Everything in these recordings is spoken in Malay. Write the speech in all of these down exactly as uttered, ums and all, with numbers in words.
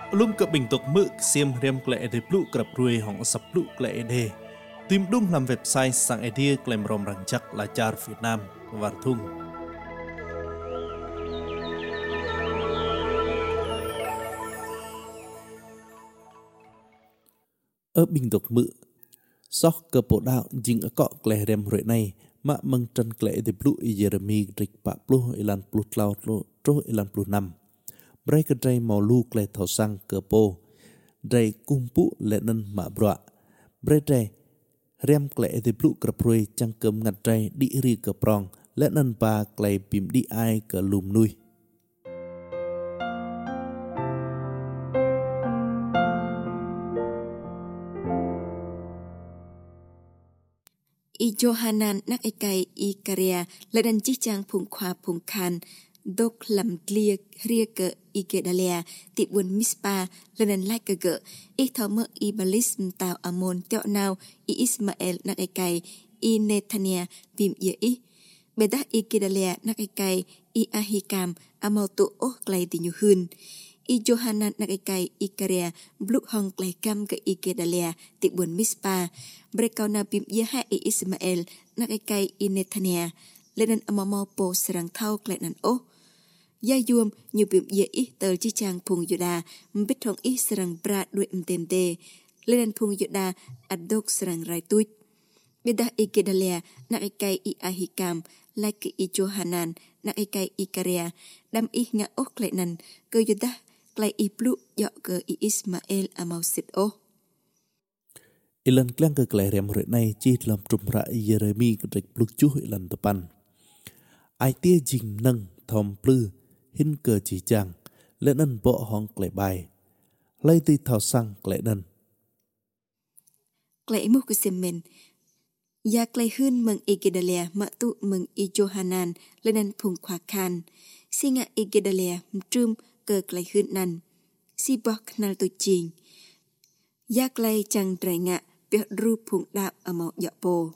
Lum ke bình tục mực xiêm riêng klệ để blu cập ruồi hỏng sập blu klệ đề. Tìm đúng làm website sang idea klem rom răng chắc là char Việt Nam và thung. Ở bình tục mực sóc cơ bộ đạo dinh ở cọ klệ rem ruồi này mà măng chân klệ để blu Jeremy rik pa blu ilan blu cloud tro ilan blu năm. Mereka dray mau lu klay thau sang ke po. Dray kumpu lenen ma bra. Mereka rem klay de blu kerproi cangkem ngat dray di ri ke prong. Lenen pa klay bim di ai ke lum nui. I Johanan nak ikai i karya lenen cicang phung khwa phung khan. Dok lam clear ria ke ike dalia ti bun mispa lenen like ke ge ik thome i balis tao amon teo now i Ismael nak ikai i Netania bim ye i bedah ike dalia nak ikai i Ahikam amau tu oh klai ti nyu hun i Johanan nak ikai i karya bluk hong klai kam ke ike dalia ti bun mispa brekau na bim ye ha i Ismael nak ikai i Netania lenen amau po serang thau klai nan oh Gia yuam nhiều bim ye i tờ chi chang phung yuda mbit thong i serang bra đuôi mtem te lên phung yuda adok serang rai tuit beda ikedalia nak ikai i Ahikam like i Johanan nak ikai i Karya dam i nga ok lenan ke yuda klai i plu yo ke i Ismael amau sit o Ilan klang ke klai rem re nai chi lam trum ra Jeremy ke rek plu chu ilan depan ai tia jing nang thom plu hin cơ chỉ chàng lệ nân bộ hong klệ bài lấy ti thảo sang klệ nân klệ mu ke semen ya klệ hun meng Igedalia ma tu meng i Johanan lệ nân phung khwa khan singa Igedalia mtrum ke klệ hun nan si bok nal tu ching ya klệ chang drai nga pe ru phung dap amau ya po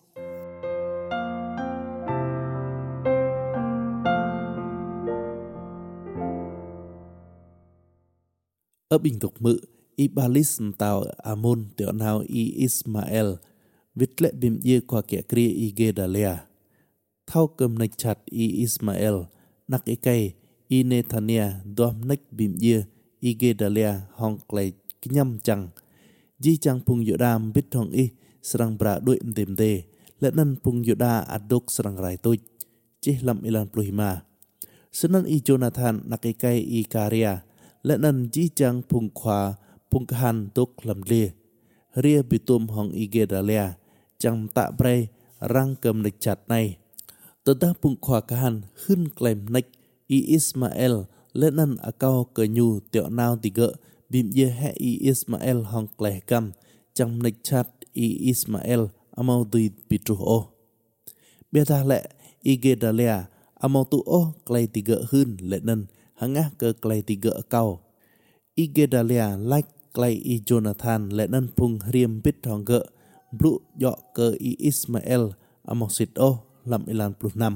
ở bình tục mự i balis tao amon tiểu nào i Ismael viết lệ bim ye qua kẻ kria i Gedalia thao cầm nạch chặt i Ismael nak ikai i Netania dom nạch bim ye i Gedalia hong klay kinyam chang ji chang phung yodam bit hong i serang bra đuôi mtem te lệ nan phung yoda adok serang rai tôi chỉ lam ilan pluhima senan i Jonathan nak ikai i Karya lệ nân chỉ chang phung khwa phung khan dok lam lia ria bitum hong Igedalia chang tạ brei rang cầm nịch chặt này tớ ta phung khwa khan hưng klem nịch i Ismael lệ nân a cao cờ nhu tiệu nao tì gợ bim ye he i Ismael hong kleh kam chang nịch chặt i Ismael amau tùy pitru o bia ta lệ Igedalia amau tu o kleh tì gợ hưng lệ nân hanga ke klay tiga kau Igedalia like klay i Jonathan lệ nân phung riêm bit hong ge blu yo ke i Ismael amosit o lam ilan plus năm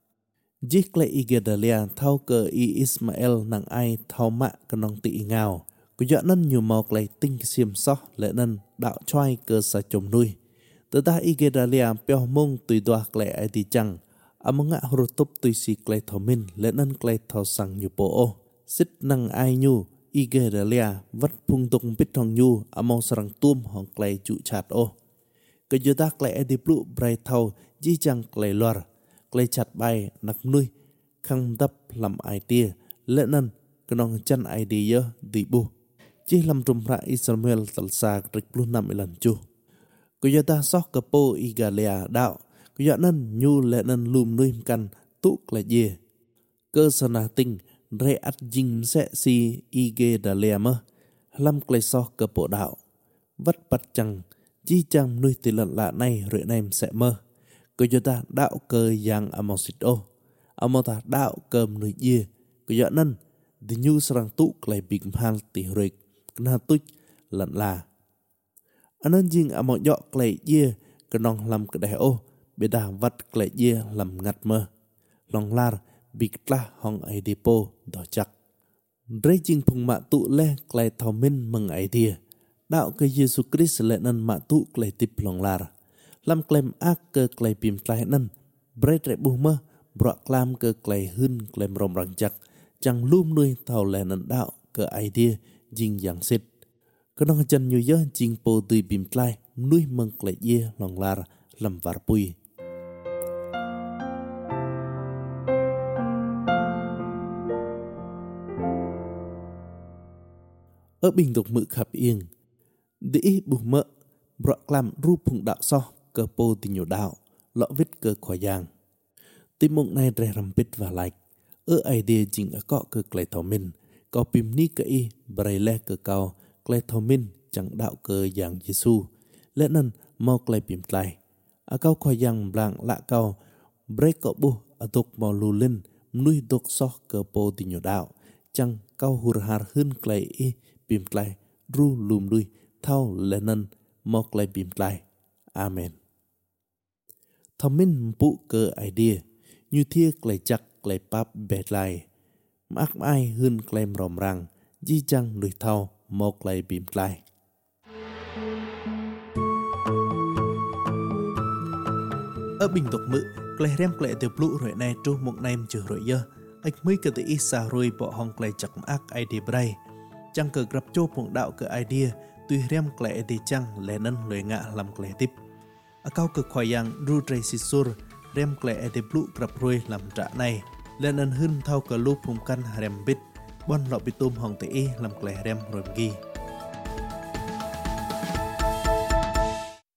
ji klay Igedalia thau ke i Ismael nang ai thau ma kanong ti ngao ku yo nân nyu mau klay tinh xiêm so lệ nân đạo choai ke sa chom nuôi tớ ta Igedalia peo mong tùy doa klay ai ti chang among ngạ hurutop tùy si klay thau min lệ nân klay thau sang nyu po o sit nang ai nyu Igedalia vắt phung tung bít hong nyu among sarang tuom hong klay chu chat o ke yuda klay ai di plu brai thau ji chang klay luar klay chat bay nak nuôi khang dap lam ai tia lệ nân kanong chan ai di yo di bu chi lam trum ra Israel tal sa rik plu nam ilan chu ke yuda sok ke po Igedalia đạo Kuya nan nyu lệ nan lùm nuôi căn tụ lại dê cơ sở na tinh re at jing sẽ si Igedalia mơ lam klay so cơ bộ đạo vắt bắt chẳng chi chang nuôi tỷ lận lạ này rồi nem sẽ mơ cơ ta đạo cơ yang amosit o amota đạo cơm nuôi dê kuya nan the nyu sarang tụ klay big hal tỷ rồi na tuch lận là anan jing amot yo klay dê kanong lam cái o beda vắt klay ye lam ngat mơ long lar big tla hong ai depo do chak Rây chinh phùng mạ tụ le clay thao min mừng idea. Đạo ke Yesus Christ lệ nan mạ tụ clay tip lòng lar. Lam claim ác ke clay pim clay nan. Bray rệ bù mơ. Bọa clam ke clay hưn claim rồng răng chặt. Chẳng lùm nuôi thao lệ nan đạo ke idea jing yang sit. Cơ nông chân như dơ jing po tùy pim clay nuôi mừng clay ye lòng lar làm var pui. Ở bình tục mự khắp yên, đĩ bù mỡ, bọa clam rúp phùng đạo so, cơ po tình nhiều đạo, lọ vít cơ khóa giang. Tìm mộng này rè rằm bít và lạch, ở idea chính ở cọ cơ clay thảo minh, có bìm ni cơ y, bày le cơ cao, clay thảo minh chẳng đạo cơ giang Giêsu, lẽ nâng mau clay bìm clay. Ở cao khóa giang blanc lạ cao, bày cọ bù, ở tục màu lù linh, nuôi tục so cơ po tình nhiều đạo, chẳng cao hùr hạt hơn clay y, bìm clay, ru lùm đuôi, thao lệ nân, mò clay bìm clay. Amen. Thầm minh bụ cơ idea, như thia clay chắc clay pap bẹt lại. Mắc ai hơn clay ròm răng, di chăng đuôi thao, mò clay bìm clay. Ở bình tục mự, clay rem clay tiêu lụ rồi này trú một nêm chữ rồi dơ. Ếch mới cơ tự ý xa rồi bỏ hong clay chắc ác idea bray. Chẳng cờ gặp chô phụng đạo cơ idea, tuy rem clay thì chăng lẽ nân lời ngạ làm clay tiếp. Ở cao cực khoai yang ru tray si sur, rem clay thì lụ gặp rồi làm trả này, lẽ nân hưng thao cờ lũ phụng căn rem bít, bon lọ bị tôm hong tự ý làm clay rem rồi ghi.